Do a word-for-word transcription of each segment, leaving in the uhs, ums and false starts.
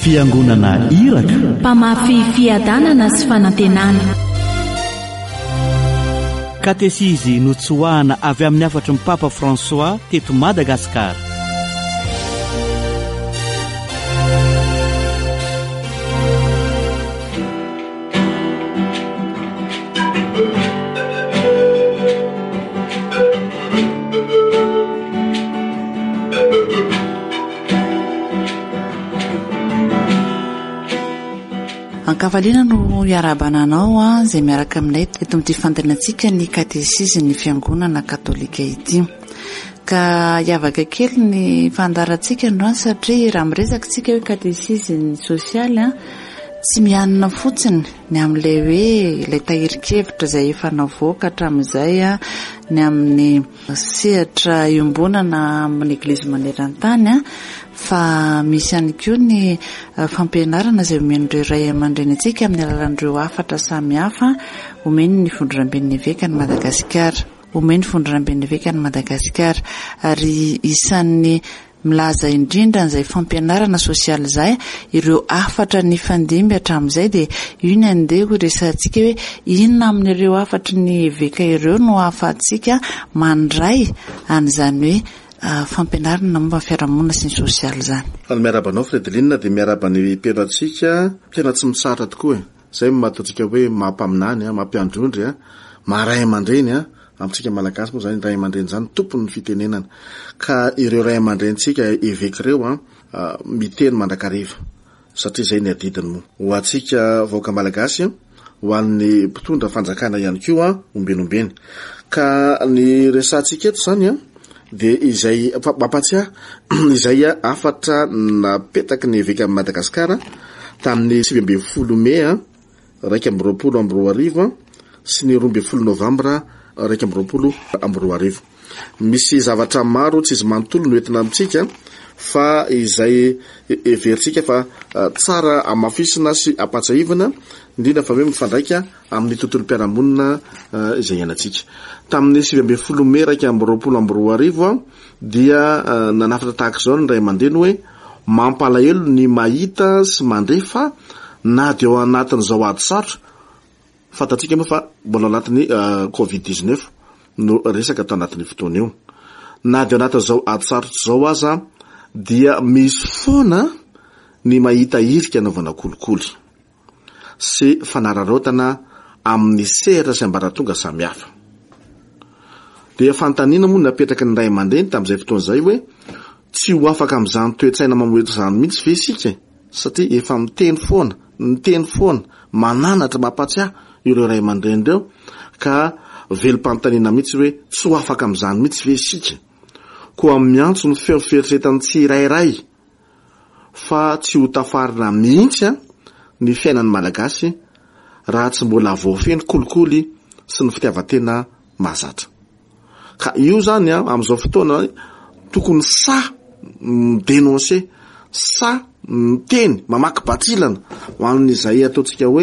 fiangonana iraka, mpamafy fiadanana sy fanantenana. Katesizy notsoahana avy amin'ny afatry ny Papa François teto Madagasikara. Kavalina no iarabananao a zay miaraka aminay eto amin'ity fandalinantsika ny katesisy ny fiangonana katolika ity. Ka iavaka kely ny fandarantsika androany satria raha miresaka tsika hoe katesisy ny sosialy a tsy mianina fotsiny ny amin'ilay hoe ilay tahirikevitra izay efa navoaka hatramin'izay a ny amin'ny sehatra iombonana amin'ny eglizy maneran-tany a fa misy ihany koa ny fampianarana izay omen'ireo ray aman-dreny antsika amin'ny alalan'ireo afatra samihafa omeny ny fondram-ben'ny eveka ny Madagasikara omeny fondram-ben'ny eveka ny Madagasikara ary isan'ny milaza indrindra n'izay fampianarana sosialy izay ireo afatra ny fandimby hatramin'izay dia io ny andeha ho resantsika hoe inona amin'ireo afatra ny eveka ireo no ahafahantsika mandray an'izany hoe fampianarana momba fiarahamonina sy ny sosialy zany. Ny miarabanao Fredeline dia miarabany mpianatsika tena tsy mitsara tokoa e. Zay mahatontsika hoe mampaminany a mampiandrondry a maray aman-dreny a amintsika malagasy moa zany ray aman-dreny zany tompony ny fitenenana ka ireo ray aman-drentsika eveka ireo a miteny mandrakariva satria zay ny adidiny moa ho atsika vaoaka malagasy ho an'ny mpitondra fanjakana ihany koa a ombenombeny ka ny resantsika eto zany a dia izay mampatsiahy izay afatra napetaky ny eveka amin'ny Madagasikara tamin'ny sivy ambin'ny folo Mey a raika amby roapolo amby roa arivo sy ny roa ambin'ny folo Novambra raika amby roapolo amby roa arivo. Misy zavatra maro tsy izy manontolo no entina amintsika fa izay everitsika fa tsara amafisina sy apatsahivana indrindra fa hoe mifandraika amin'ny tontolo mpiarahamonina izay ianatsika. Tamin'ny sivy ambin'ny folo Mey raika amby roapolo amby roa arivo dia nanafatra tahaka izao ny ray aman-dreny hoe mampalahelo ny mahita sy mandrefa na dia ao anatin'izao ady sarotra fantatsika moa fa mbola anatin'ny covid dix-neuf no resaka atao anatin'ny fotoana io na dia anatin'izao ady sarotra izao aza dia misy foana ny mahita irika anaovana kolikoly sy fanararaotana amin'ny sehatra sy ambaratonga samihafa. Dia fantaniana moa napetraka ny ray aman-dreny tamin'izay fotoana izay hoe tsy ho afaka amin'izany toe-tsaina mamoetra izany mihitsy ve isika satria efa miteny foana miteny foana mananatra mampatsiahy ireo ray aman-dreny ireo ka velom-panontaniana mihitsy hoe tsy ho afaka amin'izany mihitsy ve isika koa miantso ny feo fieritreretany tsirairay fa tsy ho tafarina mihitsy a ny fiainan'ny malagasy raha tsy mbola voafeny kolikoly sy ny fitiavatena mahazatra. Ka io zany a amin'izao fotoana tokony sa denonse sa miteny mamaky batsilana ho an'izay ataontsika hoe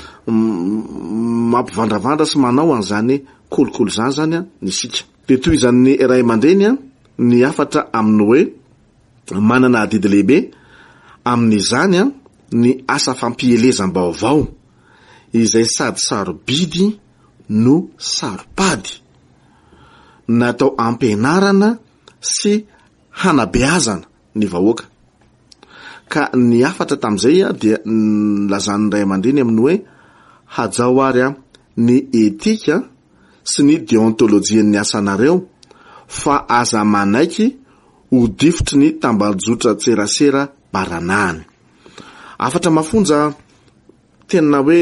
mampivandravandra sy manao an'izany kolikoly zany zany a ny sika. Dia toy izany ray aman-dreny a ny afatra amin'ny hoe manana adidy lehibe amin'izany a ny asa fampielezam-baovao izay sady sarobidy no saropady natao ampianarana sy hanabeazana ny vahoaka. Ka ny afatra tamin'izay a dia lazan'ny ray aman-dreny amin'ny hoe hajao ary a ny etika sy ny deontolojian'ny asanareo fa aza manaiky ho difotry ny tambajotra tserasera baranahany. Afatra mafonja tena hoe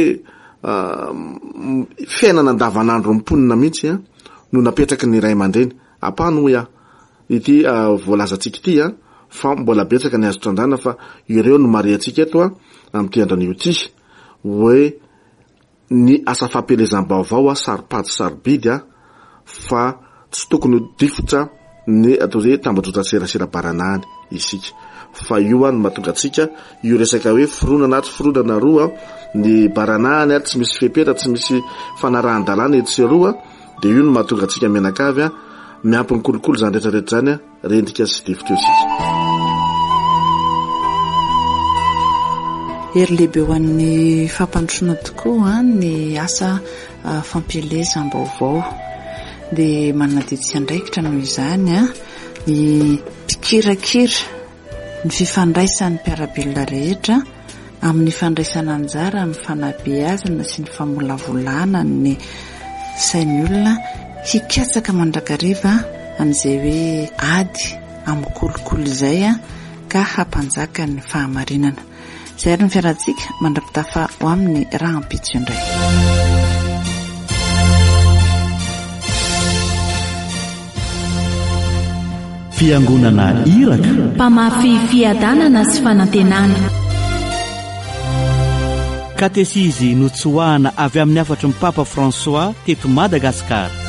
fiainana andavanandro mponina mihitsy a no napetraky ny ray aman-dreny apano hoe a ity voalazantsika ity a fa mbola betsaka ny azo trandrana fa ireo no mariantsika eto a amin'ity andron'io ity hoe ny asa fampelezam-baovao a saropady sarobidy a fa tsy tokony ho difotra ny atao hoe tambajotra serasera baranahany isika fa io a no mahatonga atsika io resaka hoe fironana aty fironana roa ny baranahany aty tsy misy fepera tsy misy fanarahan-dalàna ety sy roa dia io no mahatonga atsika mianakavy a miampy ny kolikoly zany rehetrarehetra zany a rendrika sy difotra eo sika. ery lehibe ho an'ny fampandrosoana tokoa ny asa fampielezam-baovao dia manana didy andraikitra noho izany a ny mpikirakira ny fifandraisan'ny mpiarabelona rehetra amin'ny fandraisana anjara amin'ny fanabeazana sy ny famolavolana ny sain'ny olona hikatsaka mandrakariva an'izay hoe ady amin'ny kolokolo izay a ka hampanjaka ny fahamarinana. Izay ary ny fiarantsika mandrapitafa ho amin'ny rahampitso indray. Fiangonana Iraka, mpamafy fiadanana sy fanantenana. Katesizy notsoahana avy amin'ny afatry ny Papa François teto Madagasikara.